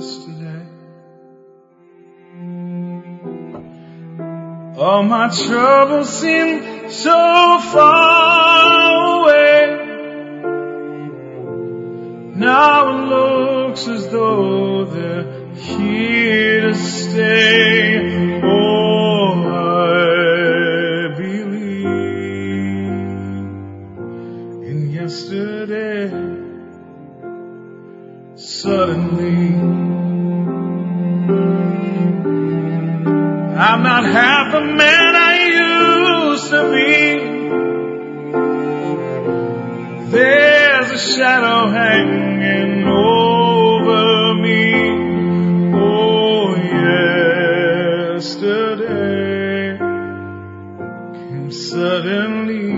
yesterday. All my troubles seem so far away. Now it looks as though they're here to stay. Oh, I believe in yesterday. Suddenly, I'm not half the man I used to be. There's a shadow hanging over me. Oh, yesterday came suddenly.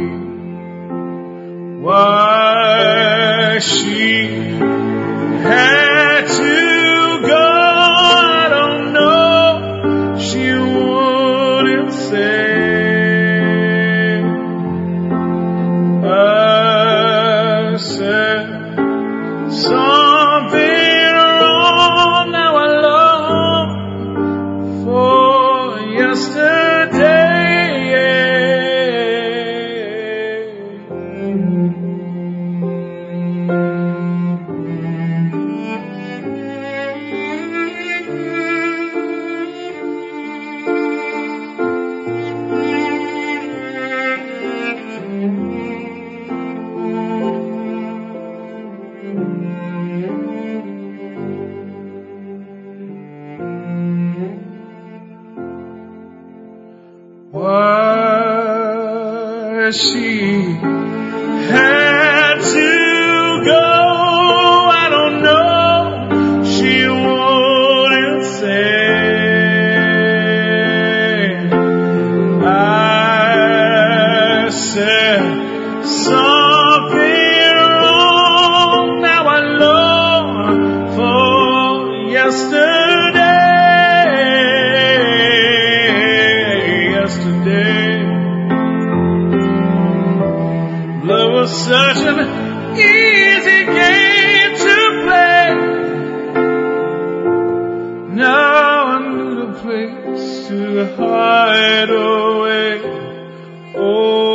Why she had to go, I don't know. She wouldn't say. I said something wrong. Now I long for yesterday. Why she had to go, I don't know. She wouldn't say. I said something wrong. Now I long for yesterday. Love was such an easy game to play. Now I need a place to hide away. Oh,